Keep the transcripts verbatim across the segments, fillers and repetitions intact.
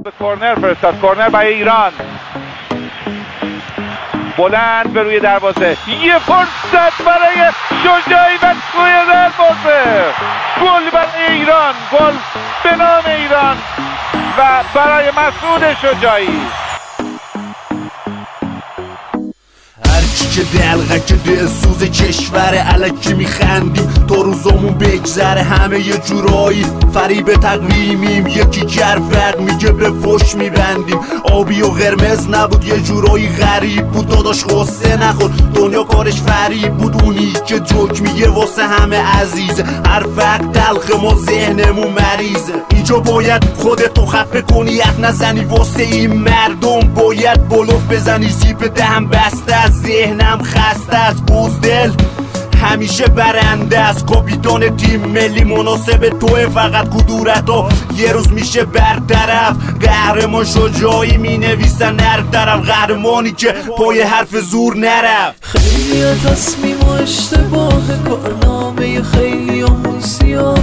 به کرنر فرستاد. کرنر برای ایران، بلند به روی دروازه، یه فرصت برای شجاعی و توی دروازه، گل برای ایران، گل به نام ایران و برای مسعود شجاعی. هرچی که دلغه که دلسوز کشور الکی میخندیم تا روزامون بگذره همه یه جورایی فریب تقویمیم. یکی کرفق میگه به فش میبندیم، آبی و قرمز نبود یه جورایی غریب بود. داداش غصه نخور دنیا کارش فریب بود، اونی که جوک میگه واسه همه عزیزه. هر فقر تلخ ما ذهنمون مریضه. اینجا باید خودتو خفه کنی حرف نزنی واسه این مردم، باید بلوف بزنی زیپ دهم بسته است. ذهنم خسته است، بزدل همیشه برنده است. کاپیتان تیم ملی مناسب توه، فقط کدورتا یه روز میشه برطرف. قهرمان شجاعی می نویسن هر طرف، قهرمانی که پای حرف زور نرفت. خیلی تصمیم و اشتباه کارنامه خیلی همون سیاهه.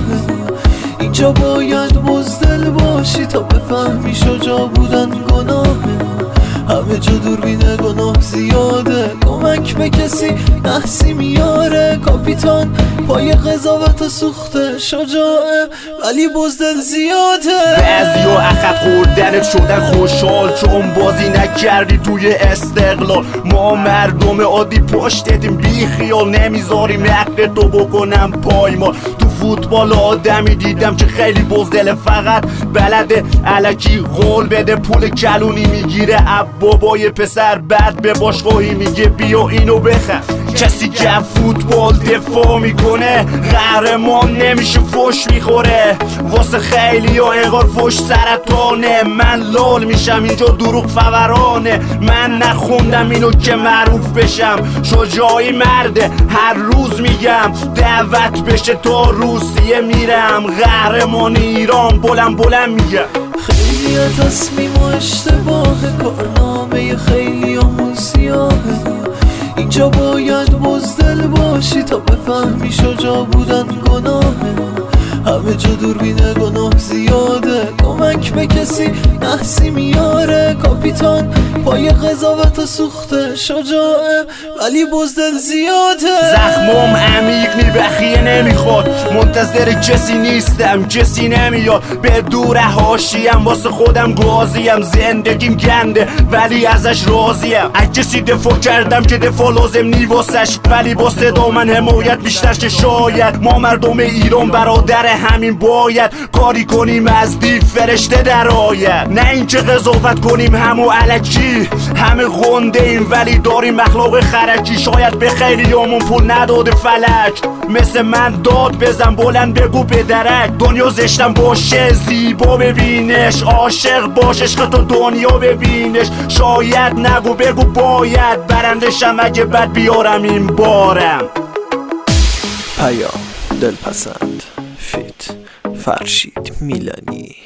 اینجا باید بزدل باشی تا بفهمی شجاع بودن گناهه. همه جا دوربین گناه زیاده، کمک به کسی نحسی میاره. کاپیتان پای قضاوت و سوخته شجاعه ولی بزدل زیاده. بعضی ها اخت خوردنت شدن خوشحال چون بازی نکردی توی استقلال. ما مردم عادی پشتتیم بی خیال، نمیذاریم حق تو بکنم پایمال. تو فوتبال آدمی دیدم که خیلی بزدل، فقط بلده الکی قول بده پول کلونی میگیره. بابای پسر بعد به باشگاهی میگه بیا اینو بخر. کسی که فوتبال دفاع میکنه قهرمان نمیشه فش میخوره. واسه خیلی ها انگار فش سرطانه، من لال میشم اینجا دروغ فورانه. من نخوندم اینو که معروف بشم، شجاعی مرده هر روز میگم دعوت بشه تا روسیه میرم. قهرمان ایران بلند بلند میگم. خیلی تصمیم و اشتباه کارنامه خیلی همون سیاهه. اینجا باید بزدل باشی تا بفهمی شجاع بودن گناهه. همه جا دوربین گناه زیاده، کمک به کسی نحسی میاره. کاپیتان پای قضاوت و سوخته شجاعه ولی بزدل زیاده. زخمم عمیق نی بخیه نمیخواد، منتظر کسی نیستم کسی نمیاد. به دور حاشیم واسه خودم گازیم، زندگیم گنده ولی ازش راضیم. از کسی دفاع کردم که دفاع لازم نی واسش، ولی با صدا من حمایت بیشتر که شاید. ما مردم ایران برادر همین باید کاری کنیم از دیو فرشته در آید، نه اینکه قضاوت کنیم همو الکی. همه غنده ایم ولی داریم اخلاق خرکی. شاید به خیلی همون پول نداده فلک، مثل من داد بزن بلند بگو به درک. دنیا زشتم باشه زیبا ببینش، عاشق باش عشق تو دنیا ببینش. شاید نگو بگو باید، برندشم اگه بد بیارم این بارم. پیام دلپسند فیت فرشید میلانی.